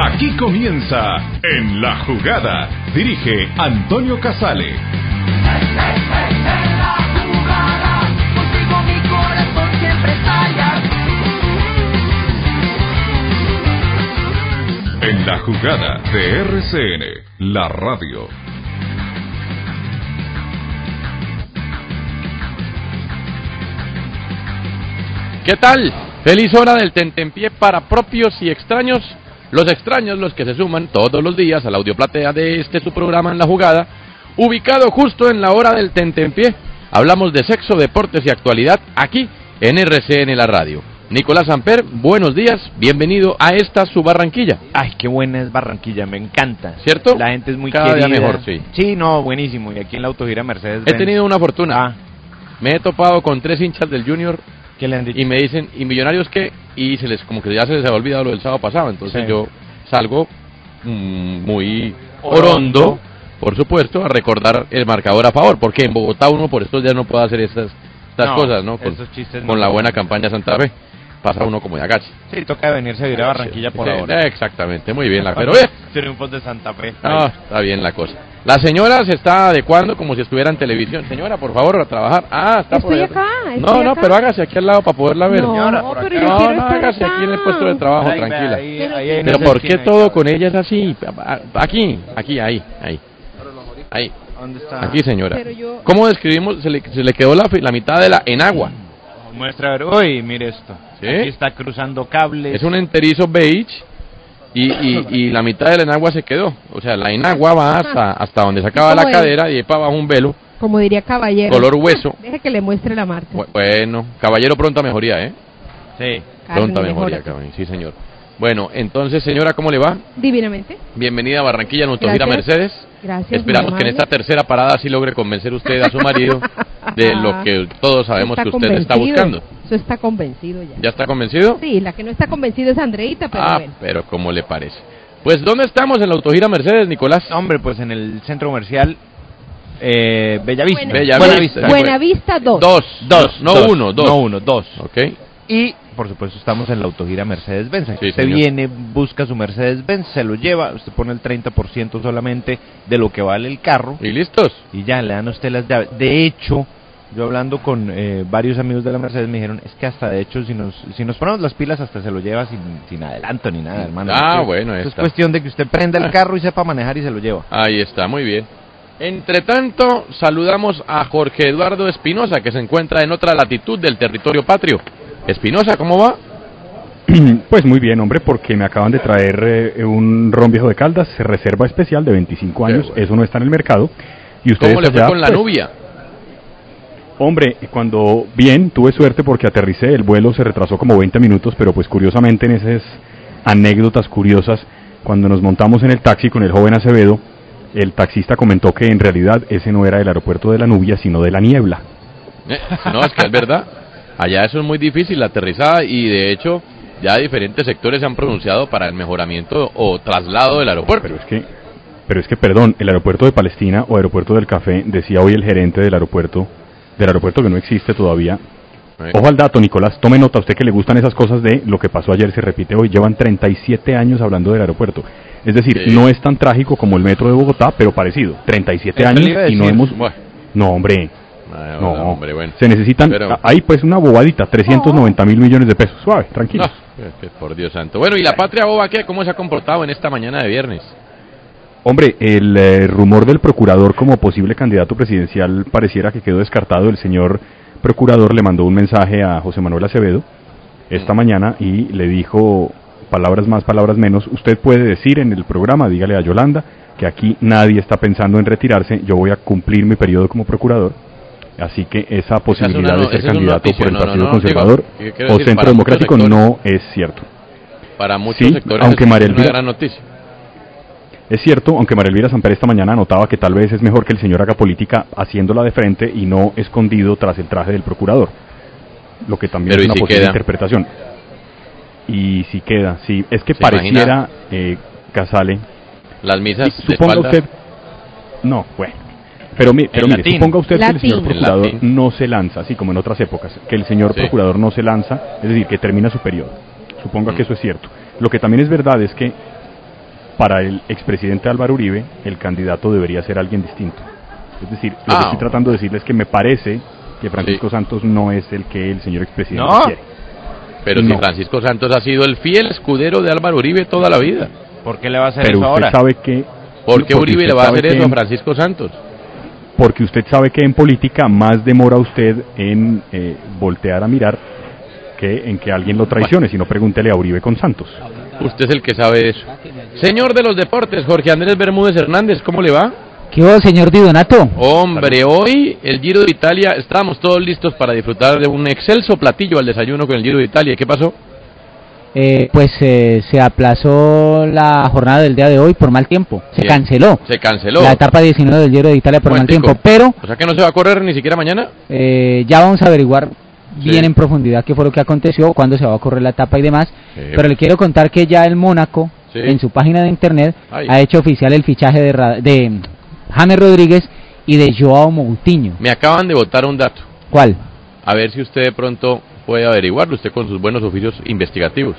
Aquí comienza En la Jugada. Dirige Antonio Casale. En la Jugada de RCN, la radio. ¿Qué tal? Feliz hora del tentempié para propios y extraños. Los extraños, los que se suman todos los días a la audioplatea de su programa En la Jugada, ubicado justo en la hora del tentempié. Hablamos de sexo, deportes y actualidad aquí en RCN, la radio. Nicolás Samper, buenos días, bienvenido a esta su Barranquilla. Ay, qué buena es Barranquilla, me encanta. ¿Cierto? La gente es muy cada querida. Día mejor, sí. Sí, no, buenísimo. Y aquí en la autogira Mercedes He tenido una fortuna. Me he topado con 3 hinchas del Junior. ¿Qué le han dicho? Y me dicen, ¿y Millonarios qué? Y se les, como que ya se les había olvidado lo del sábado pasado. Entonces sí. Yo salgo muy orondo, por supuesto, a recordar el marcador a favor. Porque en Bogotá uno por estos días no puede hacer estas cosas, ¿no? Esos chistes con la buena campaña Santa Fe. Pasa uno como de agache. Sí, toca venirse a vivir a Barranquilla por ahora. Exactamente, muy bien. Pero triunfos de Santa Fe. Está bien la cosa. La señora se está adecuando como si estuviera en televisión. Señora, por favor, a trabajar. Está por allá. Estoy acá. Pero hágase aquí al lado para poderla ver. No, señora, pero yo quiero estar hágase acá. aquí en el puesto de trabajo, tranquila. Pero ¿por qué todo con ella es así? Aquí, ahí. ¿Dónde está? Aquí, señora. Yo... ¿Cómo describimos? Se le quedó la mitad de la enagua. Muestra a ver. Uy, mire esto. ¿Sí? Aquí está cruzando cables. Es un enterizo beige y la mitad de la enagua se quedó. O sea, la enagua va hasta donde se acaba la cadera y para abajo un velo. Como diría Caballero. Color hueso. Deje que le muestre la marca. Bueno, Caballero, pronta mejoría, ¿eh? Sí. Pronta mejoría, Caballero. Sí, señor. Bueno, entonces, señora, ¿cómo le va? Divinamente. Bienvenida a Barranquilla, en Autogira Mercedes. Gracias. Esperamos que en esta tercera parada sí logre convencer usted a su marido de lo que todos sabemos que usted está buscando. Eso está convencido ya. ¿Ya está convencido? Sí, la que no está convencida es Andreita, pero bueno. Pero ¿cómo le parece? Pues, ¿dónde estamos en la Autogira Mercedes, Nicolás? Hombre, pues en el centro comercial Bellavista. Buenavista 2. Dos. Ok. Y, por supuesto, estamos en la autogira Mercedes-Benz. Sí, usted señor. viene, busca su Mercedes-Benz, se lo lleva, usted pone el 30% solamente de lo que vale el carro. ¿Y listos? Y ya, le dan a usted las llaves. De hecho, yo hablando con varios amigos de la Mercedes me dijeron, es que hasta de hecho, si nos ponemos las pilas, hasta se lo lleva sin adelanto ni nada, hermano. Bueno, es cuestión de que usted prenda el carro y sepa manejar y se lo lleva. Ahí está, muy bien. Entre tanto, saludamos a Jorge Eduardo Espinosa, que se encuentra en otra latitud del territorio patrio. Espinosa, ¿cómo va? Pues muy bien, hombre, porque me acaban de traer un ron viejo de Caldas, reserva especial de 25 años, bueno. Eso no está en el mercado. Y ustedes ¿cómo le fue con la Nubia? Hombre, tuve suerte porque aterricé, el vuelo se retrasó como 20 minutos, pero pues curiosamente en esas anécdotas curiosas, cuando nos montamos en el taxi con el joven Acevedo, el taxista comentó que en realidad ese no era el aeropuerto de la Nubia, sino de la Niebla. No, es que es verdad. Allá eso es muy difícil, la aterrizada, y de hecho ya diferentes sectores se han pronunciado para el mejoramiento o traslado del aeropuerto. Pero es que, perdón, el aeropuerto de Palestina o aeropuerto del Café, decía hoy el gerente del aeropuerto que no existe todavía. Ojo al dato, Nicolás, tome nota, a usted que le gustan esas cosas de lo que pasó ayer se repite hoy, llevan 37 años hablando del aeropuerto. Es decir, no es tan trágico como el metro de Bogotá, pero parecido. 37 años y no hemos... Bueno. No, hombre. Hombre, bueno. Se necesitan, ahí pues una bobadita, 390.000 millones de pesos. Suave, tranquilo. Por Dios santo. Bueno, ¿y la patria boba qué? ¿Cómo se ha comportado en esta mañana de viernes? Hombre, el rumor del procurador como posible candidato presidencial pareciera que quedó descartado. El señor procurador le mandó un mensaje a José Manuel Acevedo esta mañana y le dijo, palabras más, palabras menos, usted puede decir en el programa, dígale a Yolanda, que aquí nadie está pensando en retirarse, yo voy a cumplir mi periodo como procurador. Así que esa posibilidad de ser candidato por el Partido Conservador o Centro Democrático no es cierto. Para muchos sectores aunque es una gran noticia. Es cierto, aunque María Elvira Samper esta mañana anotaba que tal vez es mejor que el señor haga política haciéndola de frente y no escondido tras el traje del procurador. Lo que también es una posible interpretación. Y si queda, sí. Es que pareciera, Casale... Las misas de suponga espalda. usted... No, bueno. Pero mire, suponga usted que el señor procurador no se lanza, así como en otras épocas, que el señor procurador no se lanza, es decir, que termina su periodo. Suponga que eso es cierto. Lo que también es verdad es que para el expresidente Álvaro Uribe, el candidato debería ser alguien distinto. Es decir, lo que estoy tratando de decirles es que me parece que Francisco Santos no es el que el señor expresidente quiere. Pero si Francisco Santos ha sido el fiel escudero de Álvaro Uribe toda la vida. ¿Por qué le va a hacer pero eso usted ahora? Sabe que, ¿Por qué Uribe le va a hacer eso a Francisco Santos? Porque usted sabe que en política más demora usted en voltear a mirar que en que alguien lo traicione, si no pregúntele a Uribe con Santos. Usted es el que sabe eso. Señor de los deportes, Jorge Andrés Bermúdez Hernández, ¿cómo le va? ¿Qué hubo, señor Di Donato? Hombre, hoy el Giro de Italia, estábamos todos listos para disfrutar de un excelso platillo al desayuno con el Giro de Italia. ¿Qué pasó? Se aplazó la jornada del día de hoy por mal tiempo. Se canceló. Se canceló. La etapa 19 del Giro de Italia por mal tiempo, pero... O sea que no se va a correr ni siquiera mañana. Ya vamos a averiguar bien en profundidad qué fue lo que aconteció, cuándo se va a correr la etapa y demás. Pero le quiero contar que ya el Mónaco, en su página de internet, ha hecho oficial el fichaje de James Rodríguez y de Joao Moutinho. Me acaban de botar un dato. ¿Cuál? A ver si usted de pronto puede averiguarlo, usted con sus buenos oficios investigativos.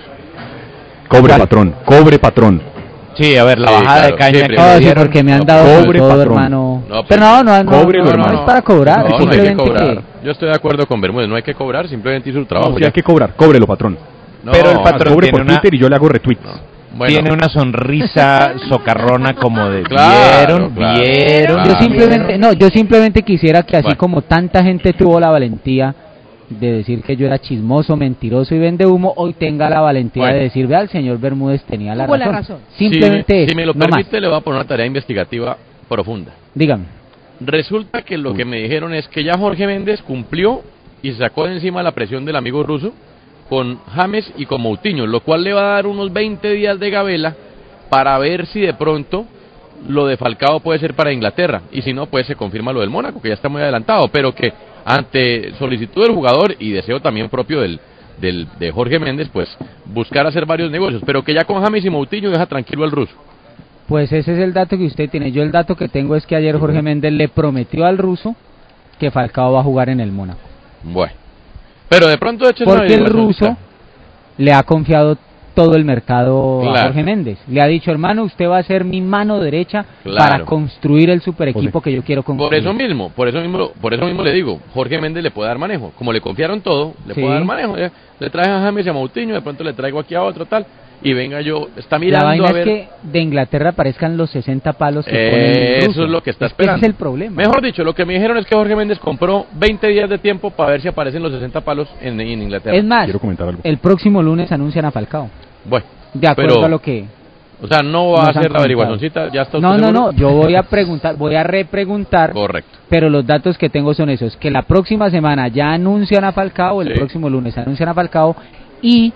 Cobre patrón, cobre patrón. Sí, a ver, la bajada de caña que sí, porque me han dado cobre todo, patrón. Hermano. No, pero no es para cobrar, no, simplemente no hay que cobrar. Yo estoy de acuerdo con Bermúdez, no hay que cobrar, simplemente hizo su trabajo. No, sí hay que cobrar, cóbrelo patrón. No, pero el patrón cobre tiene por Twitter y yo le hago retweets. Bueno. Tiene una sonrisa socarrona como de Claro. Yo simplemente quisiera que así como tanta gente tuvo la valentía de decir que yo era chismoso, mentiroso y vende humo, hoy tenga la valentía de decir, vea, el señor Bermúdez tenía la razón. Simplemente si me lo permite, le voy a poner una tarea investigativa profunda. Dígame. Resulta que lo que me dijeron es que ya Jorge Méndez cumplió y se sacó de encima la presión del amigo ruso con James y con Moutinho, lo cual le va a dar unos 20 días de gabela para ver si de pronto lo de Falcao puede ser para Inglaterra, y si no, pues se confirma lo del Mónaco, que ya está muy adelantado, pero que ante solicitud del jugador y deseo también propio de Jorge Méndez, pues buscar hacer varios negocios, pero que ya con James y Moutinho deja tranquilo al ruso. Pues ese es el dato que usted tiene. Yo el dato que tengo es que ayer Jorge Méndez le prometió al ruso que Falcao va a jugar en el Mónaco. Bueno, pero de pronto porque el ruso le ha confiado todo el mercado a Jorge Méndez. Le ha dicho, hermano, usted va a ser mi mano derecha para construir el super equipo que yo quiero construir. Por eso mismo le digo, Jorge Méndez le puede dar manejo. Como le confiaron todo, le puede dar manejo. Le trae a James y a Moutinho, de pronto le traigo aquí a otro tal. Y venga, está mirando la vaina a ver. Es que de Inglaterra aparezcan los 60 palos que pone eso es lo que está esperando. Ese es el problema. Mejor dicho, lo que me dijeron es que Jorge Méndez compró 20 días de tiempo para ver si aparecen los 60 palos en Inglaterra. Es más, quiero comentar algo. El próximo lunes anuncian a Falcao. Bueno, de acuerdo a lo que... O sea, no va a hacer la averiguacioncita, ya está usted seguro. No, yo voy a preguntar, voy a repreguntar. Correcto. Pero los datos que tengo son esos, que la próxima semana ya anuncian a Falcao, el próximo lunes anuncian a Falcao, y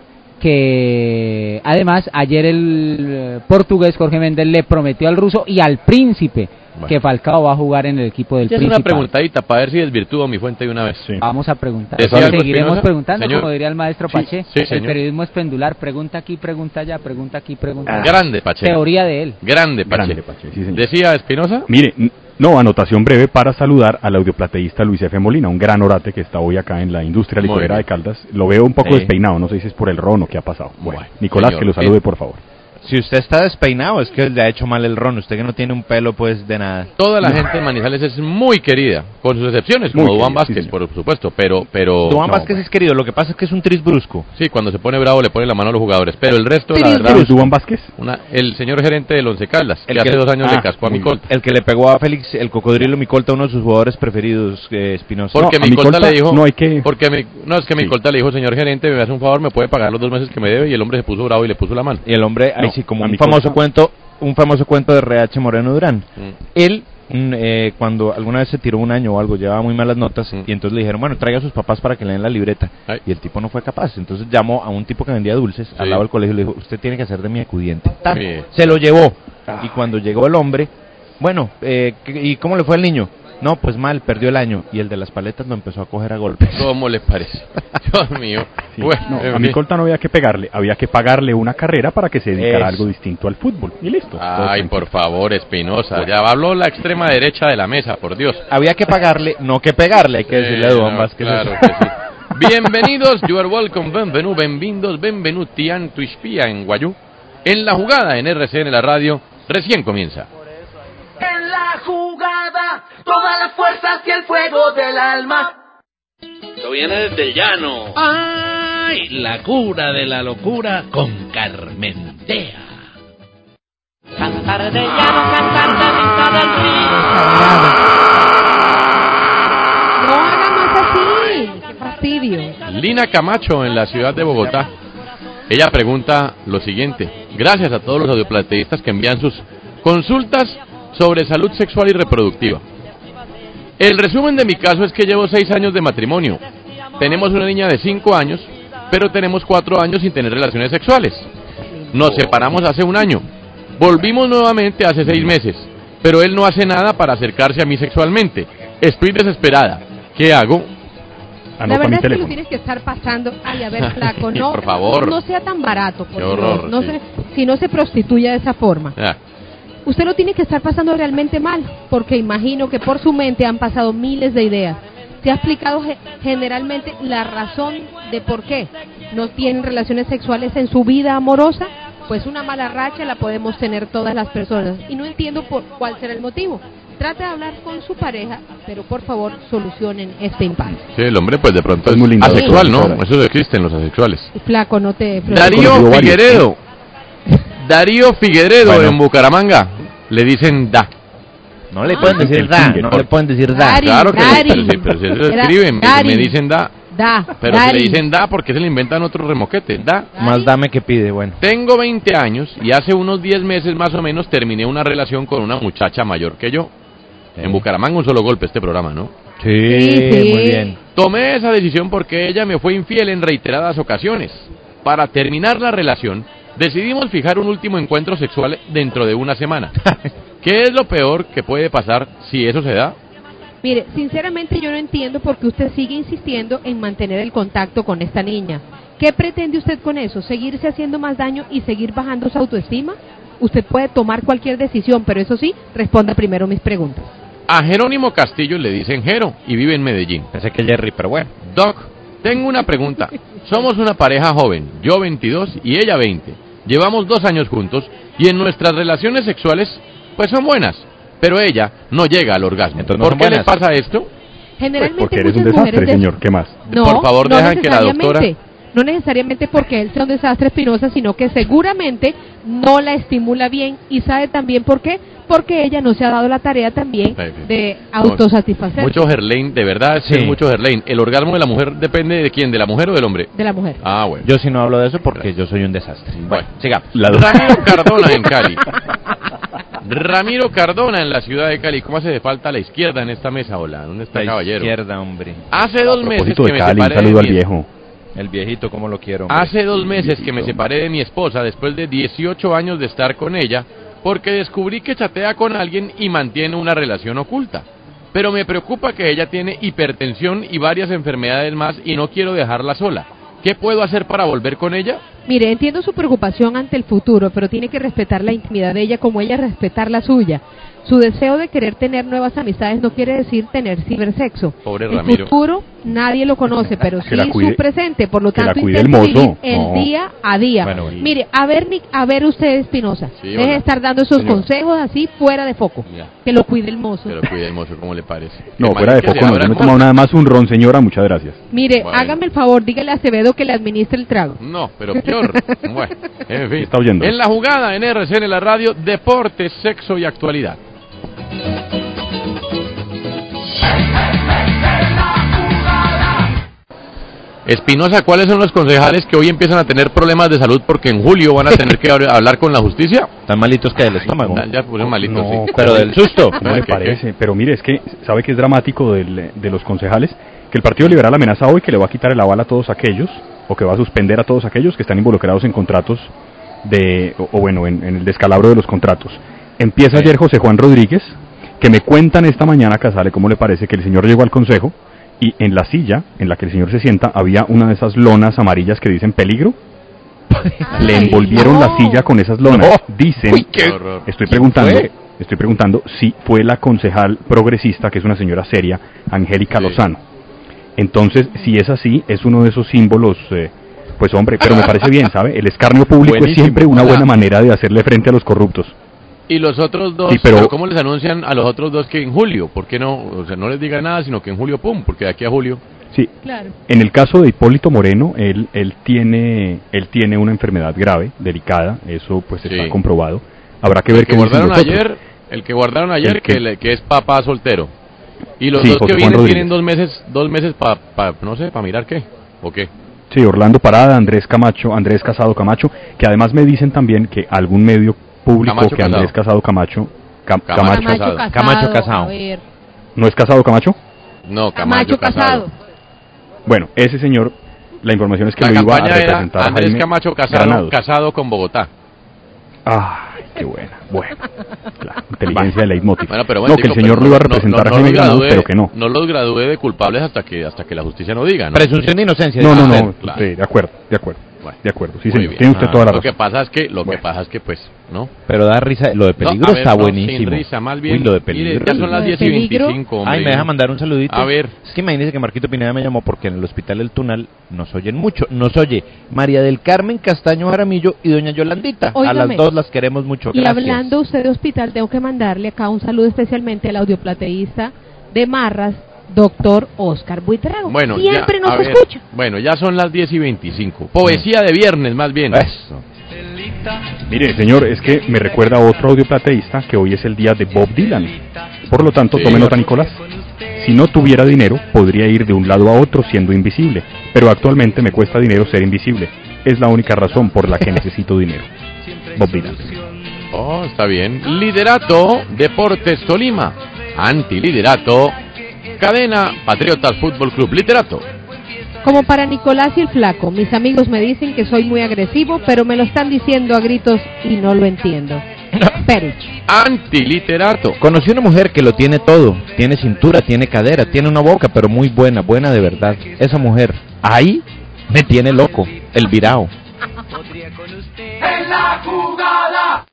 que además ayer el portugués Jorge Méndez le prometió al ruso y al príncipe que Falcao va a jugar en el equipo del príncipe. Es una preguntadita para ver si desvirtúo mi fuente de una vez. Sí. Vamos a preguntar. Seguiremos preguntando, como diría el maestro Pache. El periodismo es pendular, pregunta aquí, pregunta allá, pregunta aquí, pregunta allá. Grande Pache. Teoría de él. Grande Pache. Sí, ¿Decía Espinosa? Mire, no, anotación breve para saludar al audioplateísta Luis F. Molina, un gran orate que está hoy acá en la industria licorera de Caldas. Lo veo un poco despeinado, no sé si es por el ron o qué ha pasado. Bueno, Nicolás, señor, que lo salude, por favor. Si usted está despeinado, es que le ha hecho mal el ron. Usted que no tiene un pelo, pues, de nada. Toda la gente de Manizales es muy querida, con sus excepciones, como Duván Vázquez, por supuesto, pero... Duván Vázquez es querido, lo que pasa es que es un tris brusco. Sí, cuando se pone bravo le pone la mano a los jugadores, pero el resto, la verdad... ¿Pero es Duván Vázquez? El señor gerente del Once Caldas, que hace 2 años le cascó a Micolta. El que le pegó a Félix, el cocodrilo Micolta, uno de sus jugadores preferidos, Espinosa. Porque Micolta le dijo... No hay que... es que Micolta le dijo, señor gerente, me hace un favor, me puede pagar los 2 meses que me debe, y el hombre se puso bravo y le puso la mano. Y el hombre, ahí sí, como un famoso cuento de RH Moreno Durán. Él, cuando alguna vez se tiró un año o algo, llevaba muy malas notas, y entonces le dijeron, bueno, traiga a sus papás para que le den la libreta. Y el tipo no fue capaz. Entonces llamó a un tipo que vendía dulces al lado del colegio y le dijo, usted tiene que hacer de mi acudiente. Se lo llevó. Y cuando llegó el hombre, bueno, ¿y cómo le fue al niño? No, pues mal, perdió el año. Y el de las paletas lo empezó a coger a golpes. ¿Cómo le parece? Dios mío. Sí, a Micolta no había que pegarle, había que pagarle una carrera para que se dedicara a algo distinto al fútbol. Y listo. Ay, por favor, Espinosa. Ya habló la extrema derecha de la mesa, por Dios. Había que pagarle, no que pegarle, hay que decirle a Duván Vázquez. Claro que sí. Bienvenidos, you are welcome, benvenuti en Tuispía, en Guayú. En la jugada en RCN la radio recién comienza. En la jugada, todas las fuerzas y el fuego del alma. Esto viene desde el llano. ¡Ay! La cura de la locura con Carmentea. Cantar del llano, cantar de vista del río. No haga más así. Qué fastidio. Lina Camacho en la ciudad de Bogotá. Ella pregunta lo siguiente. Gracias a todos los audioplateístas que envían sus consultas sobre salud sexual y reproductiva. El resumen de mi caso es que llevo 6 años de matrimonio. Tenemos una niña de 5 años, pero tenemos 4 años sin tener relaciones sexuales. Nos separamos hace 1 año. Volvimos nuevamente hace 6 meses, pero él no hace nada para acercarse a mí sexualmente. Estoy desesperada. ¿Qué hago? La verdad es que lo tienes que estar pasando. Ay, a ver, flaco, no, por favor. No sea tan barato, por Qué horror, no sí. si no se prostituya de esa forma. Usted lo tiene que estar pasando realmente mal, porque imagino que por su mente han pasado miles de ideas. ¿Se ha explicado generalmente la razón de por qué no tienen relaciones sexuales en su vida amorosa? Pues una mala racha la podemos tener todas las personas, y no entiendo cuál será el motivo. Trate de hablar con su pareja, pero por favor solucionen este impasse. Sí, el hombre pues de pronto es muy lindo. asexual, ¿no? Sí. Eso existen los asexuales. Flaco, no te... Darío Figueredo. Darío Figueredo, bueno, en Bucaramanga. Le dicen da. No le pueden decir da, no le pueden decir da. Dari, claro que Dari. pero si eso escriben, me dicen da. Da. Pero Dari. si le dicen da, ¿por qué se le inventan otro remoquete? Da. Más dame que pide, bueno. Tengo 20 años y hace unos 10 meses más o menos terminé una relación con una muchacha mayor que yo. En Bucaramanga un solo golpe este programa, ¿no? Sí, muy bien. Tomé esa decisión porque ella me fue infiel en reiteradas ocasiones. Para terminar la relación, decidimos fijar un último encuentro sexual dentro de 1 semana. ¿Qué es lo peor que puede pasar si eso se da? Mire, sinceramente yo no entiendo por qué usted sigue insistiendo en mantener el contacto con esta niña. ¿Qué pretende usted con eso? ¿Seguirse haciendo más daño y seguir bajando su autoestima? Usted puede tomar cualquier decisión, pero eso sí, responda primero mis preguntas. A Jerónimo Castillo le dicen Jero y vive en Medellín. Pensé que Jerry, pero bueno. Doc, tengo una pregunta. Somos una pareja joven, yo 22 y ella 20. Llevamos 2 años juntos y en nuestras relaciones sexuales pues son buenas, pero ella no llega al orgasmo. Entonces, ¿por qué le pasa esto? Generalmente porque eres un muchas desastre, mujeres señor. ¿Qué más? No, por favor, no dejan que la doctora... No necesariamente porque él sea un desastre, Espinosa, sino que seguramente no la estimula bien. ¿Y sabe también por qué? Porque ella no se ha dado la tarea también de autosatisfacer. Mucho Gerlain, de verdad, sí. Mucho Gerlain. ¿El orgasmo de la mujer depende de quién? ¿De la mujer o del hombre? De la mujer. Ah, bueno. Yo sí no hablo de eso porque yo soy un desastre. Bueno, sigamos. Ramiro Cardona en Cali. Ramiro Cardona en la ciudad de Cali. ¿Cómo hace de falta la izquierda en esta mesa? Hola, ¿dónde está el caballero? La izquierda, hombre. Hace 2 meses que de me Cali, separé un saludo de al viejo. El viejito, ¿cómo lo quiero? Hombre? Hace 2 meses que me separé de mi esposa después de 18 años de estar con ella porque descubrí que chatea con alguien y mantiene una relación oculta. Pero me preocupa que ella tiene hipertensión y varias enfermedades más y no quiero dejarla sola. ¿Qué puedo hacer para volver con ella? Mire, entiendo su preocupación ante el futuro, pero tiene que respetar la intimidad de ella como ella respetar la suya. Su deseo de querer tener nuevas amistades no quiere decir tener cibersexo. Pobre el Ramiro. futuro nadie lo conoce, pero sí su presente. Por lo tanto, intente vivir el día a día. Bueno. Mire, a ver usted, Espinosa. Sí, deje de estar dando esos consejos así fuera de foco. Ya. Que lo cuide el mozo. Que lo cuide el mozo, ¿cómo le parece? No, Qué fuera mal de que foco se no. abran Yo no he tomado cosas. nada más un ron, señora. Muchas gracias. Mire, Bueno. hágame el favor, dígale a Acevedo que le administre el trago. No, pero peor. Bueno, en fin. Está oyendo. En la jugada, en RCN, la radio, deportes, sexo y actualidad. Espinosa, ¿cuáles son los concejales que hoy empiezan a tener problemas de salud porque en julio van a tener que hablar con la justicia? Están malitos que del estómago. Ya pusieron malitos, No, sí. Pero del susto. ¿Cómo le parece? Pero mire, es que, ¿sabe que es dramático de los concejales? Que el Partido Liberal amenaza hoy que le va a quitar el aval a todos aquellos, o que va a suspender a todos aquellos que están involucrados en contratos en el descalabro de los contratos. Empieza ayer José Juan Rodríguez, que me cuentan esta mañana, Casale, ¿cómo le parece? Que el señor llegó al consejo y en la silla en la que el señor se sienta había una de esas lonas amarillas que dicen peligro. Le envolvieron la silla con esas lonas. Dicen, Uy, qué horror. estoy preguntando si fue la concejal progresista, que es una señora seria, Angélica Lozano. Entonces, si es así, es uno de esos símbolos Pues hombre, pero me parece bien, ¿sabe? El escarnio público es siempre una buena manera de hacerle frente a los corruptos. Y los otros dos, sí, pero ¿cómo les anuncian a los otros dos que en julio? ¿Por qué no? O sea, no les diga nada, sino que en julio, pum, porque de aquí a julio... Sí, claro. En el caso de Hipólito Moreno, él tiene una enfermedad grave, delicada, eso pues está comprobado. Habrá que ver qué dicen los otros. El que guardaron ayer, que es papá soltero. Y los sí, dos José que Juan vienen Rodríguez. tienen 2 meses para no sé, para mirar qué, o qué. Sí, Orlando Parada, Andrés Casado Camacho, que además me dicen también que algún medio público Camacho que Andrés Casado Camacho... Camacho Casado. ¿No es Casado Camacho? No, Camacho Casado. Bueno, ese señor, la información es que lo iba a representar Andrés Jaime Camacho casado con Bogotá. Ay, qué buena. Bueno, claro, inteligencia de leitmotiv. Bueno, pero que el señor lo iba a representar a Jaime Granados, pero que no. No los gradúe de culpables hasta que la justicia no diga, ¿no? Presunción de inocencia. No, claro. Sí, de acuerdo. Bueno, de acuerdo, sí, señor, tiene usted toda la razón. Lo que pasa es que, pues, ¿no? Pero da risa, lo de peligro está buenísimo. Sin risa, más bien. Uy, lo de peligro. Mire, ya son las 10:25, hombre. Ay, me deja mandar un saludito. A ver. Es que imagínese que Marquito Pineda me llamó porque en el Hospital El Tunal nos oyen mucho. Nos oye María del Carmen Castaño Jaramillo y doña Yolandita. Óigame. A las dos las queremos mucho. Y gracias. hablando usted de hospital, tengo que mandarle acá un saludo especialmente al audioplateísta de Marras, doctor Oscar Buitrago. Bueno, siempre nos escucha. Bueno, ya son las 10:25. Poesía de viernes, más bien. Eso. Mire, señor, es que me recuerda a otro audioplateísta que hoy es el día de Bob Dylan. Por lo tanto, tome nota, Nicolás. Si no tuviera dinero, podría ir de un lado a otro siendo invisible, pero actualmente me cuesta dinero ser invisible. Es la única razón por la que necesito dinero. Bob Dylan. Oh, está bien. Liderato, Deportes Tolima. Antiliderato, Cadena Patriotas Fútbol Club. Literato. Como para Nicolás y el Flaco, mis amigos me dicen que soy muy agresivo, pero me lo están diciendo a gritos y no lo entiendo. Perich. Antiliterato. Conocí una mujer que lo tiene todo. Tiene cintura, tiene cadera, tiene una boca, pero muy buena, buena de verdad. Esa mujer, ahí me tiene loco, el virao. En la jugada.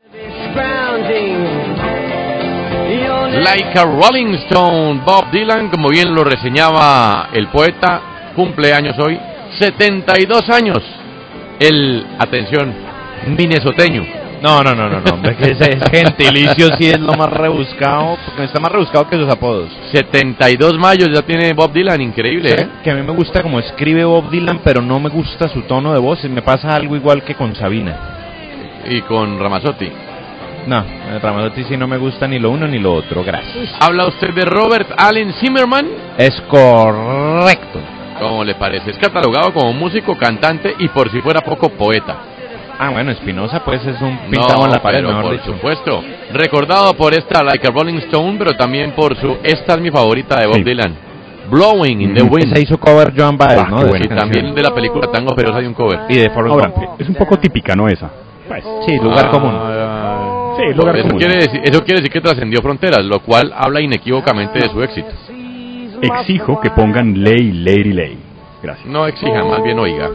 Like a Rolling Stone, Bob Dylan, como bien lo reseñaba el poeta, cumpleaños hoy, 72 años. Atención, minnesoteño. No, hombre, que ese gentilicio sí es lo más rebuscado, porque está más rebuscado que sus apodos. 72 mayos ya tiene Bob Dylan, increíble, ¿eh? Que a mí me gusta como escribe Bob Dylan, pero no me gusta su tono de voz, me pasa algo igual que con Sabina. Y con Ramazzotti. No, Ramazzotti sí no me gusta ni lo uno ni lo otro, gracias. ¿Habla usted de Robert Allen Zimmerman? Es correcto. ¿Cómo le parece? Es catalogado como músico, cantante y por si fuera poco, poeta. Ah, bueno, Espinosa pues es un pintado en la pared, pero mejor por dicho. Supuesto. Recordado por esta Like a Rolling Stone, pero también por esta es mi favorita de Bob Dylan, Blowing in the Wind. Se hizo cover Joan Baez, ¿no? Y también de la película Tango Feroz hay un cover. Y de Forrest Gump. Es un poco típica, ¿no esa? Pues, sí, lugar común. Sí, lugar común. Eso quiere decir que trascendió fronteras, lo cual habla inequívocamente de su éxito. Exijo que pongan Lay, Lady Lay. Gracias. No exija, más bien oiga.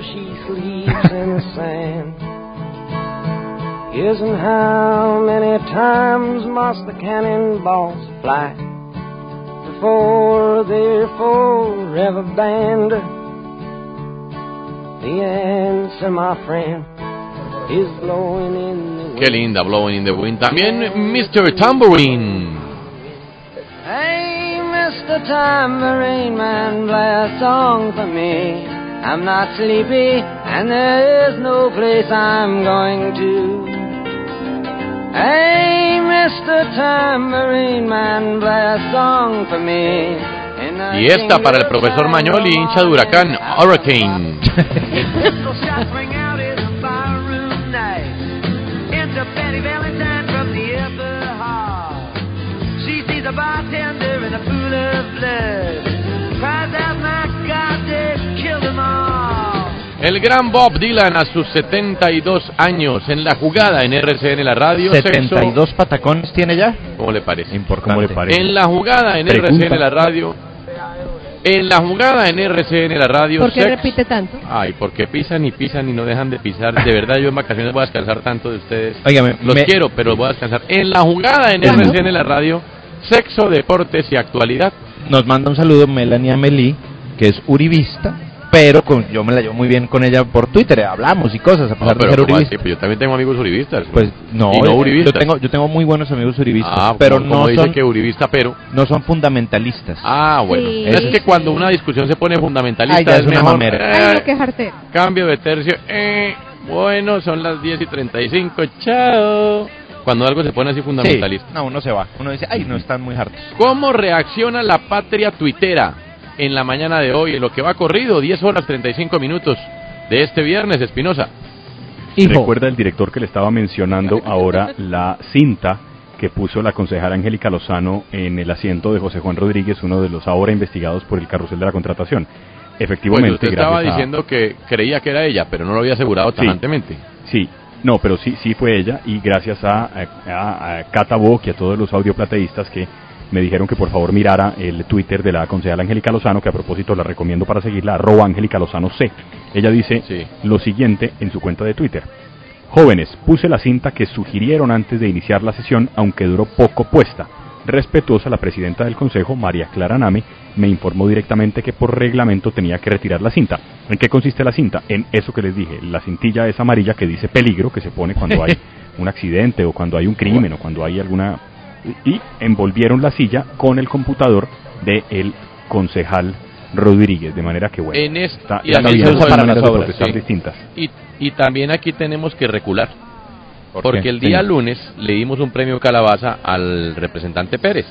Isn't how many times must the cannonballs fly before they're forever banned? The answer, my friend, is blowing in the wind. Qué linda, Blowing in the Wind. También Mr. Tambourine. Hey, Mr. Tambourine Man, play a song for me. I'm not sleepy and there is no place I'm going to. Hey, Mr. Tambourine Man, play a song for me. Y esta para el profesor Mañoli, hincha de Huracán, Hurricane. El gran Bob Dylan a sus 72 años en la jugada en RCN la radio. 72 patacones tiene ya. ¿Cómo le parece? Importante. ¿Cómo le parece? En la jugada en RCN la radio. En la jugada en RCN la radio. ¿Por qué repite tanto? Ay, porque pisan y no dejan de pisar. De verdad, yo en vacaciones voy a descansar tanto de ustedes. Óigame, los quiero, pero voy a descansar. En la jugada en RCN la radio. Sexo, deportes y actualidad. Nos manda un saludo Melanie Amelie, que es uribista, pero yo me la llevo muy bien con ella por Twitter, hablamos y cosas, a pesar de ser uribista. Yo también tengo amigos uribistas. Pues no, uribistas. Yo tengo muy buenos amigos uribistas, pero no dice que uribista, pero no son fundamentalistas. Bueno, es que cuando una discusión se pone fundamentalista ya es una mamera. Cambio de tercio. Bueno, son las 10:35, chao. Cuando algo se pone así fundamentalista. No, uno se va. Uno dice, no, están muy hartos. ¿Cómo reacciona la patria tuitera en la mañana de hoy? En lo que va corrido, 10:35 de este viernes, Espinosa. Recuerda el director que le estaba mencionando ahora la cinta que puso la concejala Angélica Lozano en el asiento de José Juan Rodríguez, uno de los ahora investigados por el carrusel de la contratación. Efectivamente, pues usted estaba diciendo que creía que era ella, pero no lo había asegurado tajantemente. Sí. No, pero sí fue ella, y gracias a Cata Bock y a todos los audioplateístas que me dijeron que por favor mirara el Twitter de la concejala Angélica Lozano, que a propósito la recomiendo para seguirla, @AngélicaLozanoC. Ella dice lo siguiente en su cuenta de Twitter: jóvenes, puse la cinta que sugirieron antes de iniciar la sesión, aunque duró poco puesta. Respetuosa, la presidenta del Consejo, María Clara Name, me informó directamente que por reglamento tenía que retirar la cinta. ¿En qué consiste la cinta? En eso que les dije, la cintilla es amarilla que dice peligro, que se pone cuando hay un accidente o cuando hay un crimen o cuando hay alguna... Y envolvieron la silla con el computador del concejal Rodríguez, de manera que bueno, en esta y también se usa para las obras distintas. Y también aquí tenemos que recular. Porque el día lunes le dimos un premio Calabaza al representante Pérez.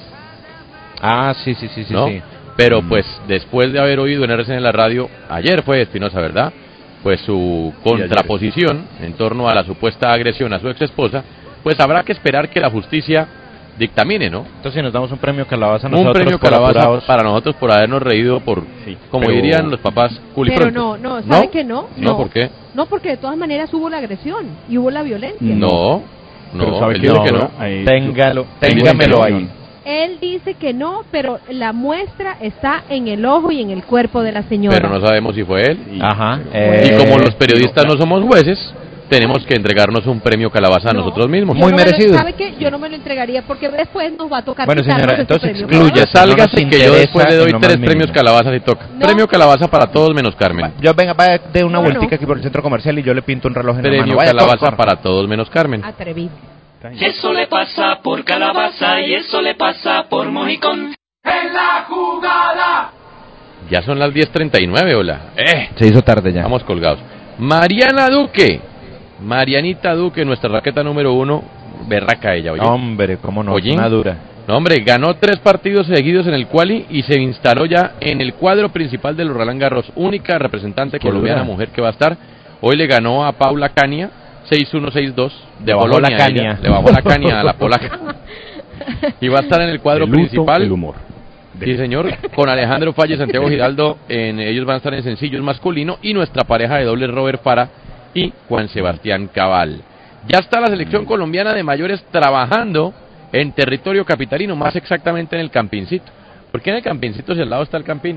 Sí. ¿No? Sí. Pero pues después de haber oído en RCN en la radio, ayer fue Espinosa, ¿verdad? Pues su contraposición en torno a la supuesta agresión a su ex esposa, pues habrá que esperar que la justicia dictamine, ¿no? Entonces nos damos un premio Calabaza nosotros. Un premio Calabaza para nosotros por habernos reído como dirían los papás, culipronto. Pero ¿sabe que no? No, ¿por qué? No, porque de todas maneras hubo la agresión y hubo la violencia. No, ¿sabe que no? Téngamelo ahí. Él dice que no, pero la muestra está en el ojo y en el cuerpo de la señora. Pero no sabemos si fue él. Ajá. Y como los periodistas no somos jueces, tenemos que entregarnos un premio Calabaza a nosotros mismos. Muy merecido. ¿Sabe qué? Yo no me lo entregaría porque después nos va a tocar. Bueno, señora, entonces excluya, sálgase que yo después le doy 3 premios Calabaza si toca. Premio Calabaza para todos menos Carmen. Yo vaya de una vueltica aquí por el centro comercial y yo le pinto un reloj en la mano. Premio Calabaza para todos menos Carmen. Atrevido. Eso le pasa por Calabaza y eso le pasa por Mojicón. En la jugada. Ya son las 10:39, hola. Se hizo tarde ya. Vamos colgados. Mariana Duque. Marianita Duque, nuestra raqueta número 1, berraca ella, oye. Hombre, cómo no, oye, una dura. No, hombre, ganó 3 partidos seguidos en el quali y se instaló ya en el cuadro principal de los Roland Garros, única representante colombiana mujer que va a estar. Hoy le ganó a Paula Kania 6-1, 6-2 de Polonia. Le bajó la caña a la polaca. Y va a estar en el cuadro principal. El humor. Sí, señor, con Alejandro Falle, Santiago Giraldo, ellos van a estar en sencillos masculino, y nuestra pareja de dobles Robert Fara y Juan Sebastián Cabal. Ya está la selección colombiana de mayores trabajando en territorio capitalino, más exactamente en el Campincito. ¿Por qué en el Campincito si al lado está el Campín?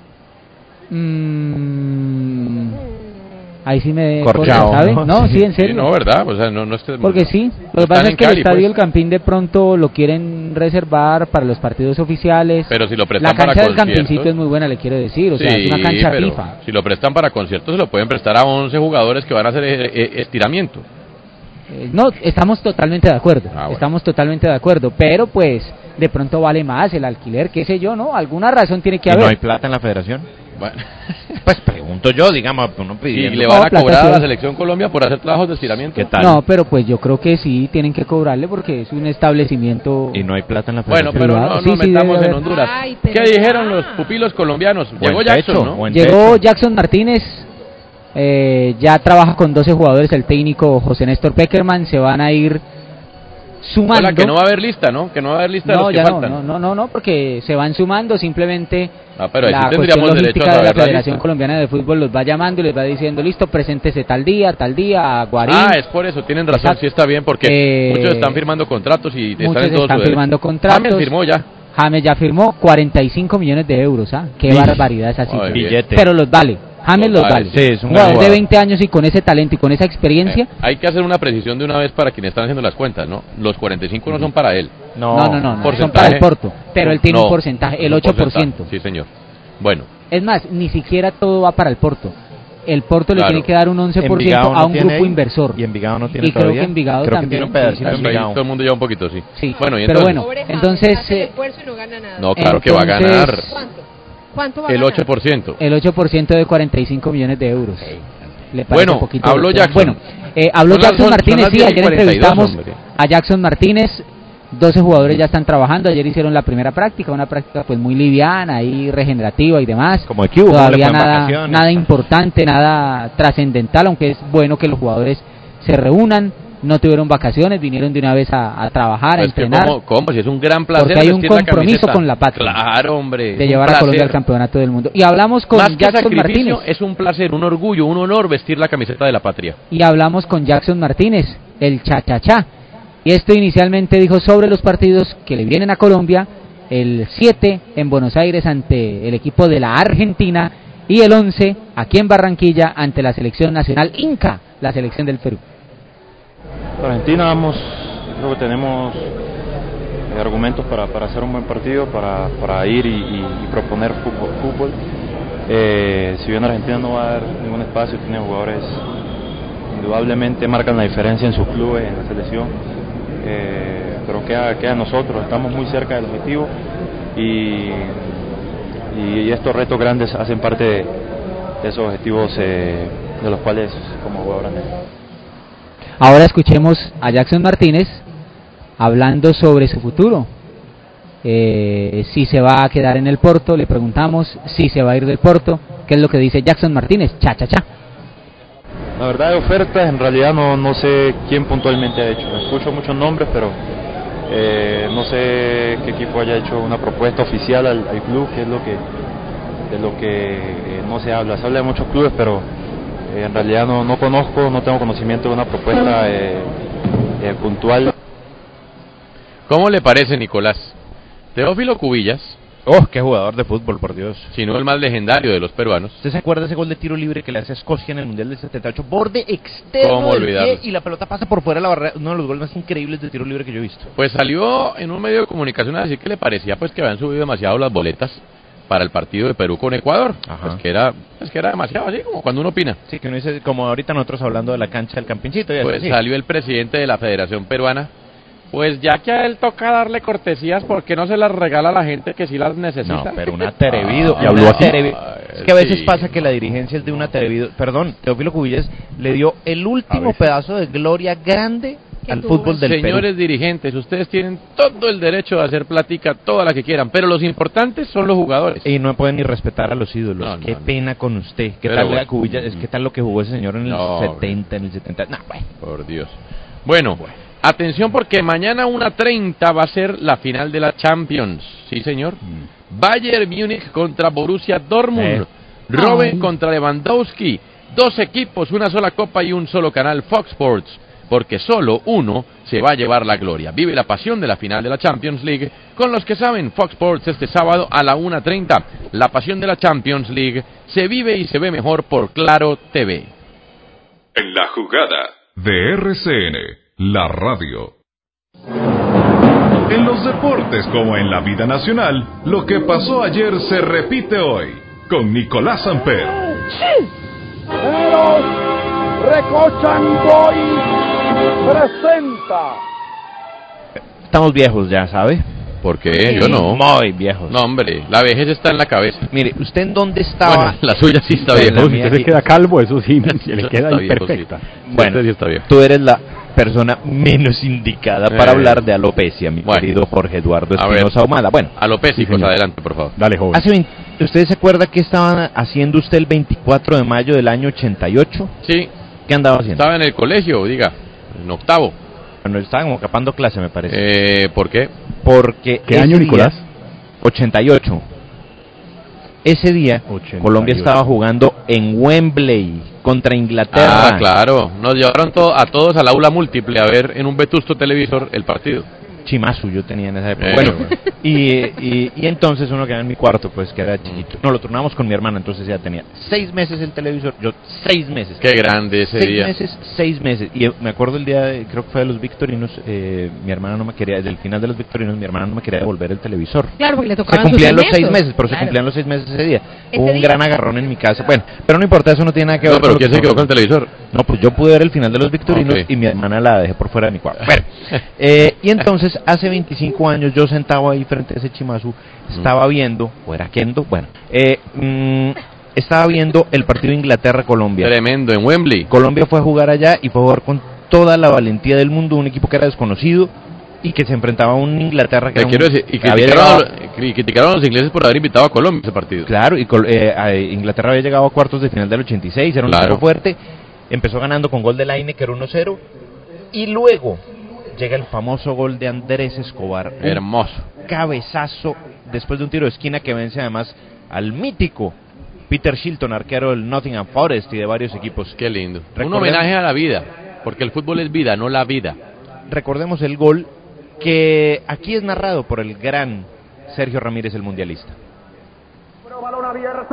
Ahí sí me corchado, ¿sabe? No, sí, en serio. Sí, no, ¿verdad? O sea, no es que, porque sí, lo que pasa es que el estadio del Campín de pronto lo quieren reservar para los partidos oficiales. Pero si lo prestan para conciertos. La cancha del conciertos, Campincito es muy buena, le quiero decir, o sea, es una cancha FIFA. Si lo prestan para conciertos, se lo pueden prestar a 11 jugadores que van a hacer estiramiento. No, estamos totalmente de acuerdo, bueno. Estamos totalmente de acuerdo, pero pues de pronto vale más el alquiler, qué sé yo, ¿no? Alguna razón tiene que haber. ¿No hay plata en la federación? Bueno. Pues pregunto yo, digamos, uno pidiendo. ¿Y le van a cobrar a la Selección Colombia por hacer trabajos de estiramiento? ¿Qué tal? No, pero pues yo creo que sí tienen que cobrarle porque es un establecimiento. Y no hay plata en la federación. Bueno, pero no nos metamos en Honduras. ¿Qué dijeron los pupilos colombianos? Llegó Jackson, ¿no? Llegó Jackson Martínez. Ya trabaja con 12 jugadores el técnico José Néstor Peckerman. Se van a ir sumando. Hola, que no va a haber lista, ¿no? Que no va a haber lista de los que faltan. No, porque se van sumando simplemente. Pero la sí cuestión logística de la Federación lista Colombiana de Fútbol los va llamando y les va diciendo, listo, preséntese tal día, a Guarín. Es por eso, tienen razón. Exacto. Sí está bien, porque muchos están firmando contratos y están firmando contratos. James firmó ya. James ya firmó 45 millones de euros, Qué barbaridad esa cifra. Billete. Pero los vale. James los vale. Sí, es un jugador de 20 años y con ese talento y con esa experiencia. Hay que hacer una precisión de una vez para quienes están haciendo las cuentas, ¿no? Los 45 no son para él. No, son para el Porto, pero él tiene un porcentaje, el 8%. Sí, señor. Bueno, Es más, ni siquiera todo va para el Porto. El Porto le tiene que dar un 11% a un grupo inversor. Y Envigado no tiene y todavía. Creo que Envigado también. Tiene un pedacito Envigado. Todo el mundo lleva un poquito, sí. Bueno, pero bueno, entonces... No, claro que va a ganar. ¿Cuánto va a el ganar? 8%. El 8% de 45 millones de euros. ¿Le parece Bueno, un poquito habló Jackson. Bueno, habló Jackson Martínez, sí, ayer entrevistamos a Jackson Martínez. 12 jugadores ya están trabajando. Ayer hicieron la primera práctica, una práctica pues muy liviana y regenerativa y demás. Como aquí hubo, todavía nada importante, nada trascendental, aunque es bueno que los jugadores se reúnan. No tuvieron vacaciones, vinieron de una vez a trabajar, a entrenar. ¿Cómo? Si es un gran placer. Porque hay un compromiso con la patria. Claro, hombre. De llevar a Colombia al campeonato del mundo. Y hablamos con Jackson Martínez. Es un placer, un orgullo, un honor vestir la camiseta de la patria. Y hablamos con Jackson Martínez, el cha-cha-cha. Y esto inicialmente dijo sobre los partidos que le vienen a Colombia, el 7 en Buenos Aires ante el equipo de la Argentina y el 11 aquí en Barranquilla ante la selección nacional Inca, la selección del Perú. Argentina, creo que tenemos argumentos para hacer un buen partido, para ir y proponer fútbol. Si bien Argentina no va a dar ningún espacio, tiene jugadores indudablemente marcan la diferencia en sus clubes, en la selección. Pero queda a nosotros, estamos muy cerca del objetivo y estos retos grandes hacen parte de esos objetivos de los cuales como jugadores. Ahora escuchemos a Jackson Martínez hablando sobre su futuro. Si se va a quedar en el Porto, le preguntamos si se va a ir del Porto, qué es lo que dice Jackson Martínez, cha-cha-cha. La verdad, de ofertas, en realidad no sé quién puntualmente ha hecho. Escucho muchos nombres, pero no sé qué equipo haya hecho una propuesta oficial al club, que es de lo que no se habla. Se habla de muchos clubes, pero en realidad no conozco, no tengo conocimiento de una propuesta puntual. ¿Cómo le parece, Nicolás? Teófilo Cubillas. Oh, qué jugador de fútbol, por Dios. Si no el más legendario de los peruanos. ¿Usted se acuerda de ese gol de tiro libre que le hace a Escocia en el Mundial del 78? Borde externo ¿Cómo del olvidarlo? pie y la pelota pasa por fuera de la barrera. Uno de los goles más increíbles de tiro libre que yo he visto. Pues salió en un medio de comunicación a decir que le parecía pues que habían subido demasiado las boletas para el partido de Perú con Ecuador. Pues que era demasiado, así como cuando uno opina. Sí, que uno dice, como ahorita nosotros hablando de la cancha del Campincito. Pues salió el presidente de la Federación Peruana. Pues ya que a él toca darle cortesías, ¿por qué no se las regala a la gente que sí las necesita? No, pero un atrevido. ¿Y habló así? Es que a veces pasa que la dirigencia es de un atrevido. Perdón, Teófilo Cubillas le dio el último pedazo de gloria grande al fútbol del Perú. Señores dirigentes, ustedes tienen todo el derecho de hacer plática, toda la que quieran, pero los importantes son los jugadores. Y no pueden ni respetar a los ídolos. Qué pena con usted. ¿Qué tal la Cubillas? Es que tal lo que jugó ese señor en el 70, en el 70. No, bueno. Por Dios. Bueno. Atención porque mañana 1:30 va a ser la final de la Champions. Sí, señor. Bayern Múnich contra Borussia Dortmund. Robben contra Lewandowski. 2 equipos, una sola copa y un solo canal Fox Sports. Porque solo uno se va a llevar la gloria. Vive la pasión de la final de la Champions League con los que saben. Fox Sports este sábado a la 1:30. La pasión de la Champions League se vive y se ve mejor por Claro TV. En la jugada de RCN. La radio. En los deportes como en la vida nacional, lo que pasó ayer se repite hoy, con Nicolás Samper. Recochangoy presenta. Estamos viejos ya, ¿sabe? ¿Por qué? Yo no. Muy viejos. No, hombre, la vejez está en la cabeza. Mire, ¿usted en dónde estaba? Bueno, la suya sí está vieja. Si usted se queda calvo, eso sí, le queda imperfecta. Sí. Bueno, sí está viejo. Tú eres la persona menos indicada para hablar de alopecia, mi querido Jorge Eduardo Espinosa Humala. Bueno, alopécicos, adelante, por favor. Dale, joven. ¿Usted se acuerda qué estaban haciendo usted el 24 de mayo del año 88? Sí. ¿Qué andaba haciendo? Estaba en el colegio, diga, en octavo. Bueno, estaba como capando clase, me parece. ¿Por qué? Porque ¿Qué año, Nicolás? 88. Ese día, 88. Colombia estaba jugando en Wembley contra Inglaterra. Ah, claro. Nos llevaron a todos al aula múltiple a ver en un vetusto televisor el partido. Chimazu yo tenía en esa época. Bueno, y entonces uno quedaba en mi cuarto, pues, que era chiquito. No, lo turnamos con mi hermana, entonces ya tenía 6 meses el televisor, yo 6 meses. Qué grande ese día. 6 meses. Y me acuerdo el día, creo que fue de los Victorinos, mi hermana no me quería, desde el final de los Victorinos, mi hermana no me quería devolver el televisor. Claro, porque le tocaban se cumplían sus los 6 meses. meses, pero claro. se cumplían los 6 meses ese día. Hubo un gran agarrón en mi casa. Bueno, pero no importa, eso no tiene nada que ver. No, pero ¿quién se quedó con el televisor? No, pues yo pude ver el final de los Victorinos y mi hermana la dejé por fuera de mi cuarto. Bueno, y entonces hace 25 años yo sentado ahí frente a ese Chimazu, estaba viendo, o era Kendo, bueno, estaba viendo el partido Inglaterra-Colombia. Tremendo, en Wembley. Colombia fue a jugar allá y fue a jugar con toda la valentía del mundo, un equipo que era desconocido y que se enfrentaba a un Inglaterra que criticaron a los ingleses por haber invitado a Colombia ese partido. Claro, y Inglaterra había llegado a cuartos de final del 86, era un equipo fuerte, empezó ganando con gol de Lineker 1-0 y luego llega el famoso gol de Andrés Escobar. Hermoso. Cabezazo después de un tiro de esquina que vence además al mítico Peter Shilton, arquero del Nottingham Forest y de varios equipos. Qué lindo. Un homenaje a la vida, porque el fútbol es vida, no la vida. Recordemos el gol que aquí es narrado por el gran Sergio Ramírez, el mundialista. Balón abierto.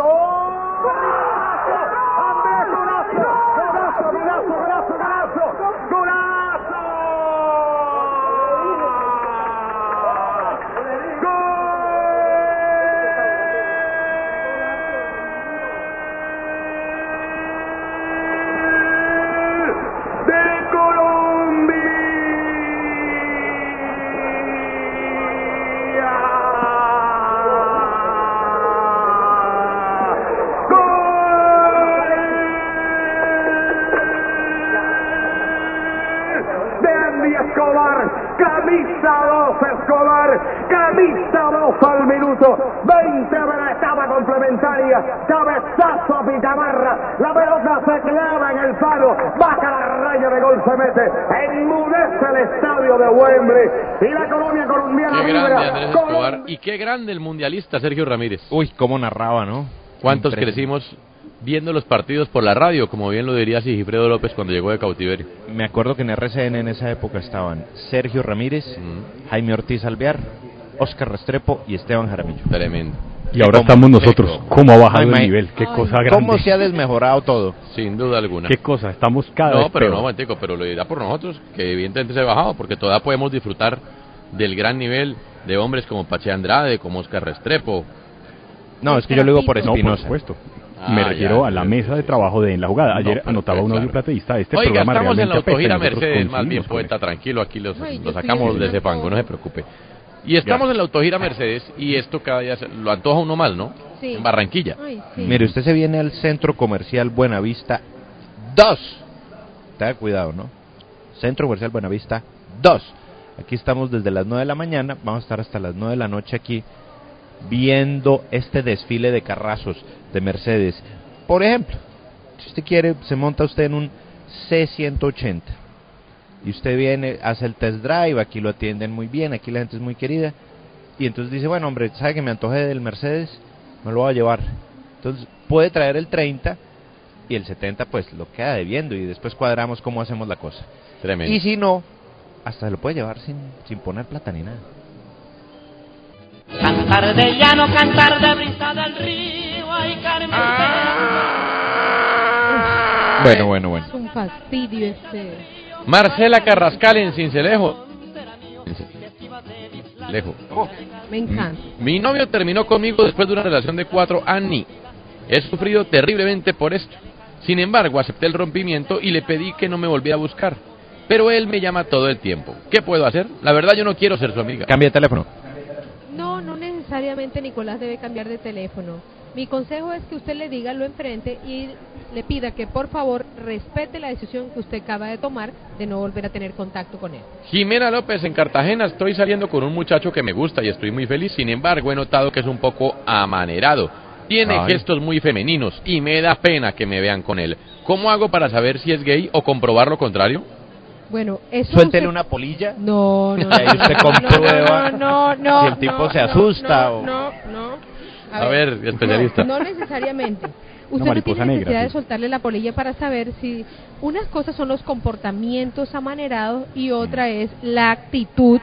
Camisa 2 al minuto, 20 de la etapa complementaria, cabezazo a Pitamarra, la pelota se clava en el palo, baja la raya de gol, se mete, enmudece el estadio de Wembley y la colonia colombiana qué grande Andrés Escobar y qué grande el mundialista Sergio Ramírez. Uy, cómo narraba, ¿no? ¿Cuántos crecimos viendo los partidos por la radio, como bien lo diría Sigifredo López cuando llegó de cautiverio? Me acuerdo que en RCN en esa época estaban Sergio Ramírez, Jaime Ortiz Alvear, Óscar Restrepo y Esteban Jaramillo. Tremendo. Y ahora estamos nosotros. ¿Cómo ha bajado el nivel? Qué cosa grande. ¿Cómo se ha desmejorado todo? Sin duda alguna. Qué cosa, estamos cada vez pero peor. no, Mantico, pero lo dirá por nosotros, que evidentemente se ha bajado, porque todavía podemos disfrutar del gran nivel de hombres como Pache Andrade, como Óscar Restrepo. No, es que yo lo digo por Espinosa. No, por supuesto. Me refiero a la mesa de trabajo de En la Jugada. Ayer anotaba un audio plateísta de este programa. Estamos en la autogira apesta, Mercedes, más bien poeta, tranquilo, aquí lo sacamos de ese fango, no se preocupe. Y estamos en la autogira Mercedes y esto cada día lo antoja uno mal, ¿no? Sí. En Barranquilla. Ay, sí. Mire, usted se viene al Centro Comercial Buenavista 2. Tenga cuidado, ¿no? Centro Comercial Buenavista 2. Aquí estamos desde las 9 de la mañana, vamos a estar hasta las 9 de la noche aquí viendo este desfile de carrazos de Mercedes. Por ejemplo, si usted quiere, se monta usted en un C180 y usted viene, hace el test drive, aquí lo atienden muy bien, aquí la gente es muy querida, y entonces dice, bueno, hombre, ¿sabe que me antoje del Mercedes? Me lo voy a llevar. Entonces puede traer el 30 y el 70 pues lo queda debiendo y después cuadramos cómo hacemos la cosa. Tremendo. Y si no, hasta se lo puede llevar sin poner plata ni nada. Cantar de llano, cantar de brisa del río, ay Carmen. Bueno. Es un fastidio este. Marcela Carrascal en Cincelejo. Me encanta. Mi novio terminó conmigo después de una relación de 4 años. He sufrido terriblemente por esto. Sin embargo, acepté el rompimiento y le pedí que no me volviera a buscar. Pero él me llama todo el tiempo. ¿Qué puedo hacer? La verdad, yo no quiero ser su amiga. Cambia de teléfono. No necesariamente Nicolás debe cambiar de teléfono. Mi consejo es que usted le diga lo enfrente y le pida que por favor respete la decisión que usted acaba de tomar de no volver a tener contacto con él. Jimena López en Cartagena, estoy saliendo con un muchacho que me gusta y estoy muy feliz, sin embargo he notado que es un poco amanerado. Tiene gestos muy femeninos y me da pena que me vean con él. ¿Cómo hago para saber si es gay o comprobar lo contrario? Bueno, eso suéltele una polilla. No. Y ahí usted comprueba no, si el tipo se asusta o... No. A ver, especialista. No necesariamente. Usted no tiene necesidad de soltarle la polilla para saber si unas cosas son los comportamientos amanerados y otra es la actitud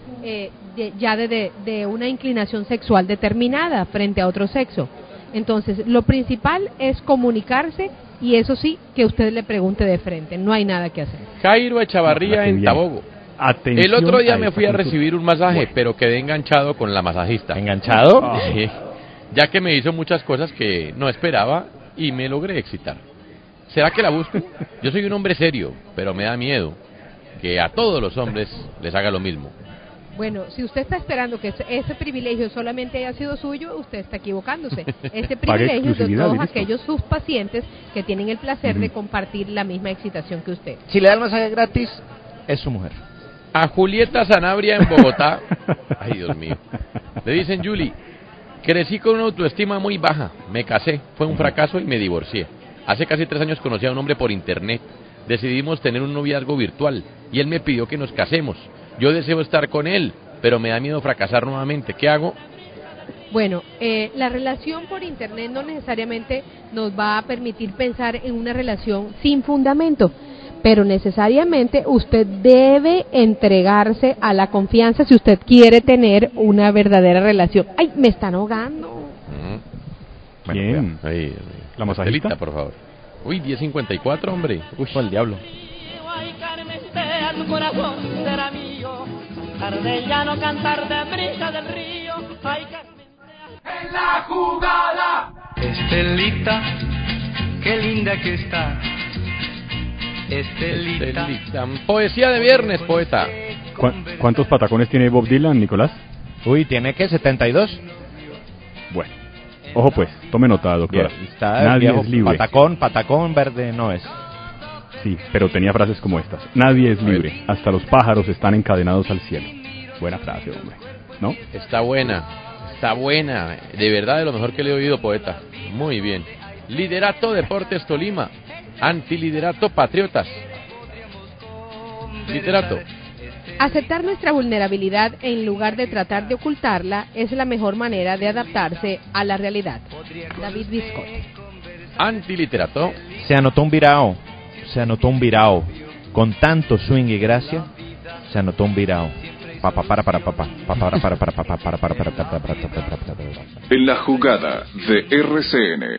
de una inclinación sexual determinada frente a otro sexo. Entonces, lo principal es comunicarse y eso sí, que usted le pregunte de frente, no hay nada que hacer. Jairo Echavarría en Tabogo. Atención, el otro día me fui a atención. recibir un masaje, pero quedé enganchado con la masajista. ¿Enganchado? Sí, ya que me hizo muchas cosas que no esperaba y me logré excitar. ¿Será que la busco? Yo soy un hombre serio, pero me da miedo que a todos los hombres les haga lo mismo. Bueno, si usted está esperando que ese privilegio solamente haya sido suyo, usted está equivocándose. Este privilegio es de todos aquellos sus pacientes que tienen el placer de compartir la misma excitación que usted. Si le da el masaje gratis, es su mujer. A Julieta Sanabria en Bogotá, ay Dios mío, le dicen: Julie, crecí con una autoestima muy baja, me casé, fue un fracaso y me divorcié. Hace casi 3 años conocí a un hombre por internet, decidimos tener un noviazgo virtual y él me pidió que nos casemos. Yo deseo estar con él, pero me da miedo fracasar nuevamente. ¿Qué hago? Bueno, la relación por internet no necesariamente nos va a permitir pensar en una relación sin fundamento, pero necesariamente usted debe entregarse a la confianza si usted quiere tener una verdadera relación. ¡Ay, me están ahogando! ¿Quién? Ahí, ¿La masajista? Por favor. Uy, 10:54, hombre. Uy, el diablo. Tu corazón será mío, Cardellano cantar de brisa del río, ay Carmen. En la jugada. Estelita, qué linda que está. Estelita. Poesía de viernes, poeta. ¿Cuántos patacones tiene Bob Dylan, Nicolás? Uy, ¿tiene qué? ¿72? Bueno, ojo pues, tome nota, doctora. Bien, está Nadie viejo, es libre. Patacón verde no es. Sí, pero tenía frases como estas. Nadie es libre, hasta los pájaros están encadenados al cielo. Buena frase, hombre, ¿no? Está buena, de verdad de lo mejor que le he oído, poeta. Muy bien. Liderato Deportes Tolima, antiliderato Patriotas. Liderato. Aceptar nuestra vulnerabilidad en lugar de tratar de ocultarla es la mejor manera de adaptarse a la realidad. David Viscotti. Antiliterato. Se anotó un virao. Con tanto swing y gracia, se anotó un virao. En la jugada de RCN.